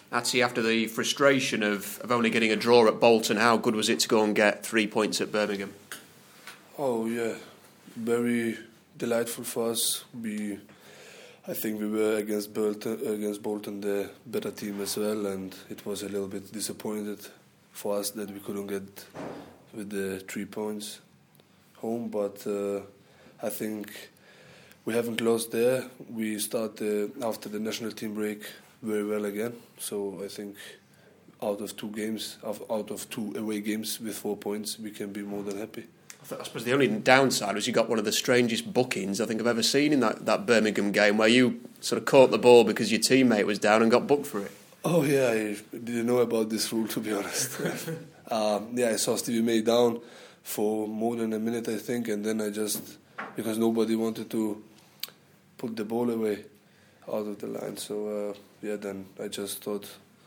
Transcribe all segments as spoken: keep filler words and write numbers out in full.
Actually, after the frustration of, of only getting a draw at Bolton, how good was it to go and get three points at Birmingham? Oh yeah, very delightful for us. We, I think we were against Bolton, against Bolton the better team as well, and it was a little bit disappointed for us that we couldn't get with the three points home. But uh, I think we haven't lost there. We start uh, after the national team break very well again. So I think out of two games, out of two away games with four points, we can be more than happy. I suppose the only downside was you got one of the strangest bookings I think I've ever seen in that, that Birmingham game, where you sort of caught the ball because your teammate was down and got booked for it. Oh yeah, I didn't know about this rule, to be honest. um, yeah, I saw Stevie May down for more than a minute, I think, and then I just, because nobody wanted to put the ball away out of the line, so uh, yeah, then I just thought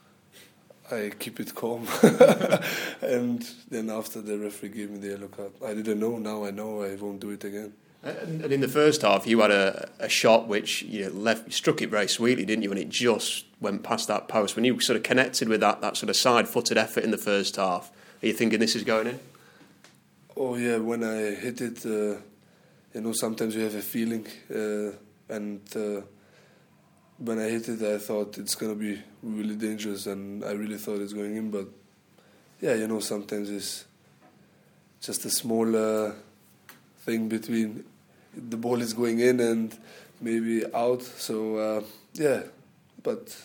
I keep it calm. And then after the referee gave me the yellow card, I didn't know, now I know I won't do it again. And, and in the first half, you had a, a shot which you left, you struck it very sweetly, didn't you? And it just went past that post. When you sort of connected with that, that sort of side-footed effort in the first half, are you thinking this is going in? Oh yeah, when I hit it, uh, you know, sometimes you have a feeling, uh, and uh, when I hit it, I thought it's going to be really dangerous, and I really thought it's going in. But yeah, you know, sometimes it's just a small uh, thing between the ball is going in and maybe out. So uh, yeah, but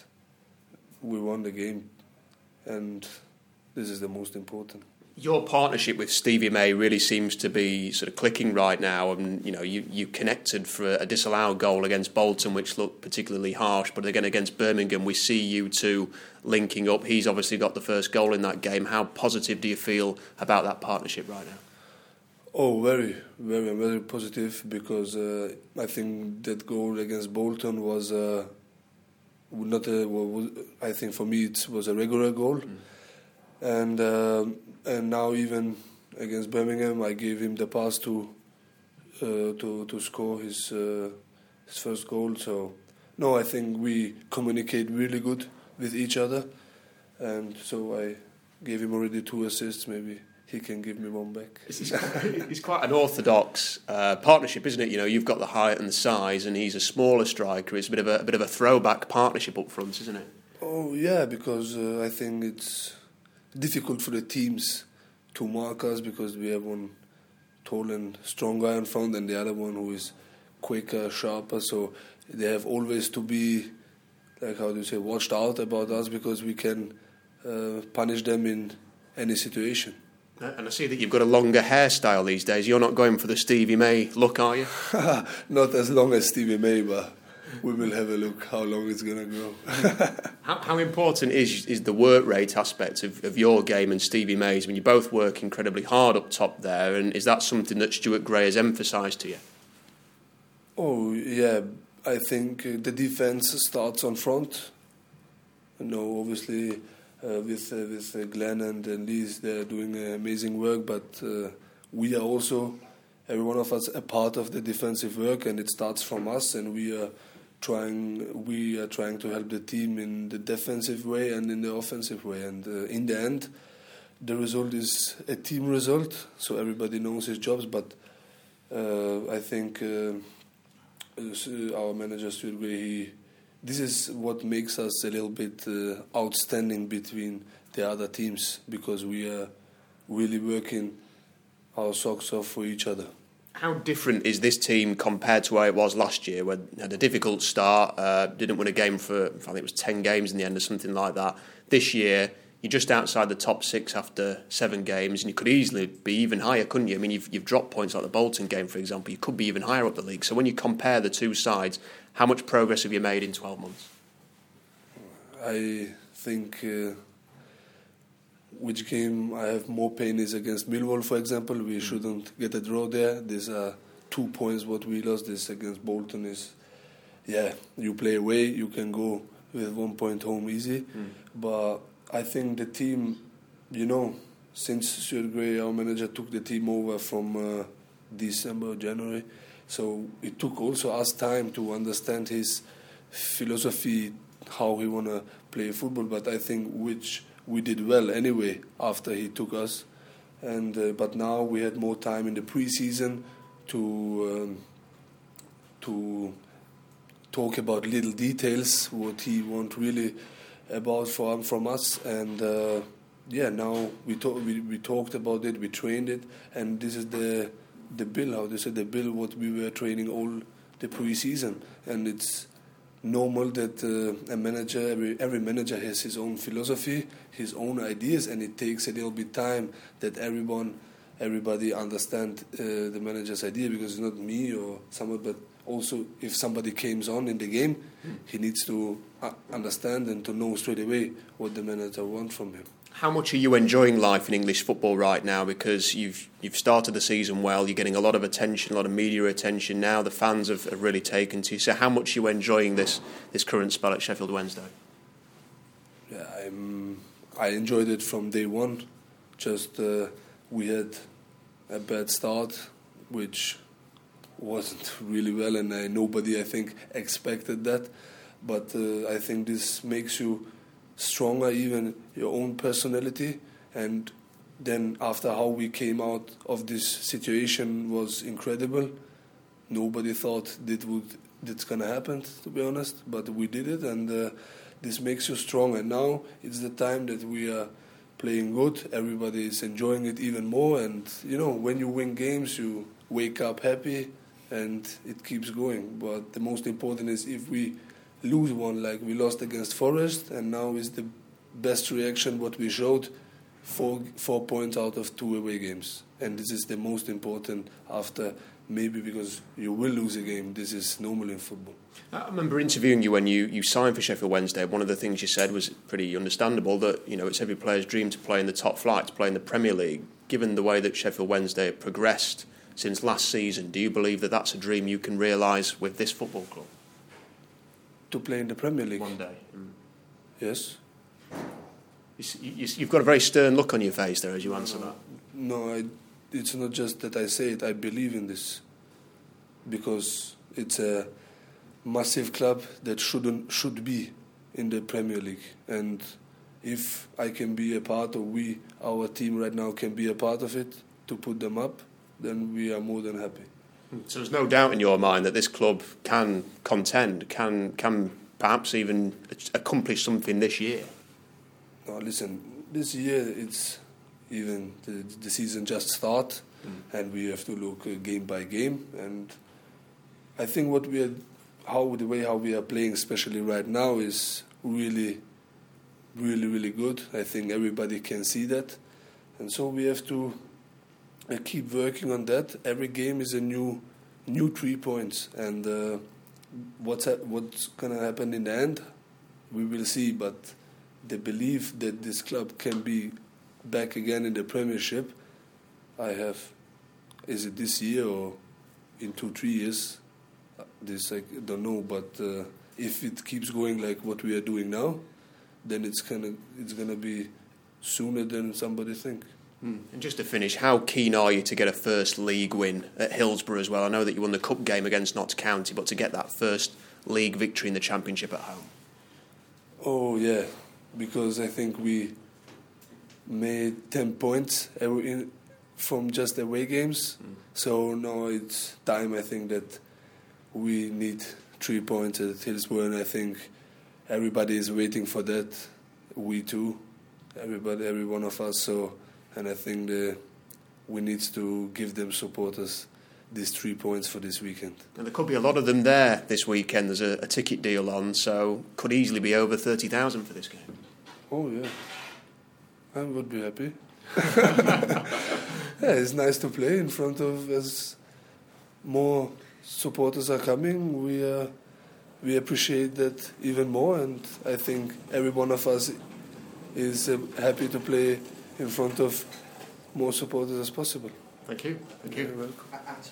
we won the game, and this is the most important. Your partnership with Stevie May really seems to be sort of clicking right now, and you know you, you connected for a disallowed goal against Bolton, which looked particularly harsh. But again, against Birmingham, we see you two linking up. He's obviously got the first goal in that game. How positive do you feel about that partnership right now? Oh, very, very, very positive, because uh, I think that goal against Bolton was uh, not a. Well, I think for me it was a regular goal, mm. and. Uh, And now even against Birmingham, I gave him the pass to uh, to to score his uh, his first goal. So no, I think we communicate really good with each other, and so I gave him already two assists. Maybe he can give me one back. It's quite an orthodox uh, partnership, isn't it? You know, you've got the height and the size, and he's a smaller striker. It's a bit of a, a bit of a throwback partnership up front, isn't it? Oh yeah, because uh, I think it's difficult for the teams to mark us, because we have one tall and strong guy in front and the other one who is quicker, sharper, so they have always to be, like how do you say, watched out about us, because we can uh, punish them in any situation. And I see that you've got a longer hairstyle these days. You're not going for the Stevie May look, are you? Not as long as Stevie May, but we will have a look how long it's going to go. how, how important is is the work rate aspect of, of your game and Stevie May's? I mean, you both work incredibly hard up top there, and is that something that Stuart Gray has emphasised to you? Oh, yeah. I think uh, the defence starts on front. You know, obviously, uh, with, uh, with uh, Glenn and, and Lies, they're doing uh, amazing work, but uh, we are also, every one of us, a part of the defensive work, and it starts from us, and we are trying we are trying to help the team in the defensive way and in the offensive way, and uh, in the end the result is a team result, so everybody knows his jobs. But uh, I think uh, our manager Stuart Gray, he, this is what makes us a little bit uh, outstanding between the other teams, because we are really working our socks off for each other. How different is this team compared to where it was last year, where they had a difficult start, uh, didn't win a game for, I think it was ten games in the end or something like that. This year, you're just outside the top six after seven games, and you could easily be even higher, couldn't you? I mean, you've, you've dropped points like the Bolton game, for example. You could be even higher up the league. So when you compare the two sides, how much progress have you made in twelve months? I think... Uh Which game I have more pain is against Millwall, for example. We shouldn't get a draw there. These are two points what we lost. This against Bolton is, yeah, you play away, you can go with one point home easy. Mm. But I think the team, you know, since Stuart Gray, our manager, took the team over from uh, December, January, so it took also us time to understand his philosophy how he wanna play football. But I think which we did well anyway after he took us. And uh, but now we had more time in the pre-season to um, to talk about little details, what he want really about from from us. And uh, yeah, now we, talk, we we talked about it, we trained it, and this is the the bill. How they say the bill? What we were training all the pre-season, and it's normal that uh, a manager, every, every manager has his own philosophy, his own ideas, and it takes a little bit time that everyone, everybody understand uh, the manager's idea, because it's not me or someone, but also if somebody comes on in the game, mm. he needs to uh, understand and to know straight away what the manager wants from him. How much are you enjoying life in English football right now? Because you've you've started the season well, you're getting a lot of attention, a lot of media attention now. The fans have, have really taken to you. So how much are you enjoying this this current spell at Sheffield Wednesday? Yeah, I'm, I enjoyed it from day one. Just uh, we had a bad start, which wasn't really well, and I, nobody, I think, expected that. But uh, I think this makes you stronger, even your own personality. And then after how we came out of this situation was incredible. Nobody thought that would that's gonna happen, to be honest, but we did it, and uh, this makes you strong. And now it's the time that we are playing good. Everybody is enjoying it even more, and you know, when you win games, you wake up happy, and it keeps going. But the most important is if we lose one, like we lost against Forest, and now is the best reaction what we showed, four four points out of two away games, and this is the most important after, maybe because you will lose a game. This is normal in football. I remember interviewing you when you, you signed for Sheffield Wednesday. One of the things you said was pretty understandable, that you know it's every player's dream to play in the top flight, to play in the Premier League. Given the way that Sheffield Wednesday have progressed since last season, do you believe that that's a dream you can realise with this football club? To play in the Premier League? One day. Mm. Yes. You, you, you've got a very stern look on your face there as you answer no, that. No, I, it's not just that I say it, I believe in this. Because it's a massive club that shouldn't should be in the Premier League. And if I can be a part, or we, our team right now, can be a part of it, to put them up, then we are more than happy. So there's no doubt in your mind that this club can contend, can can perhaps even accomplish something this year? No, listen, this year it's even the, the season just start, mm. and we have to look uh, game by game. And I think what we are, how the way how we are playing, especially right now, is really, really, really good. I think everybody can see that, and so we have to I keep working on that. Every game is a new, new three points, and uh, what's ha- what's gonna happen in the end, we will see. But the belief that this club can be back again in the Premiership, I have. Is it this year or in two, three years? This I don't know. But uh, if it keeps going like what we are doing now, then it's gonna it's gonna be sooner than somebody think. Mm. And just to finish, how keen are you to get a first league win at Hillsborough as well? I know that you won the cup game against Notts County, but to get that first league victory in the Championship at home? Oh yeah, because I think we made ten points in, from just away games. Mm. So now it's time, I think, that we need three points at Hillsborough, and I think everybody is waiting for that. We too, everybody, every one of us. So. And I think the, we need to give them supporters these three points for this weekend. And there could be a lot of them there this weekend. There's a, a ticket deal on, so could easily be over thirty thousand for this game. Oh, yeah. I would be happy. Yeah, it's nice to play in front of, as more supporters are coming. We, uh, we appreciate that even more, and I think every one of us is uh, happy to play in front of more supporters as possible. Thank you. Thank you. You're welcome.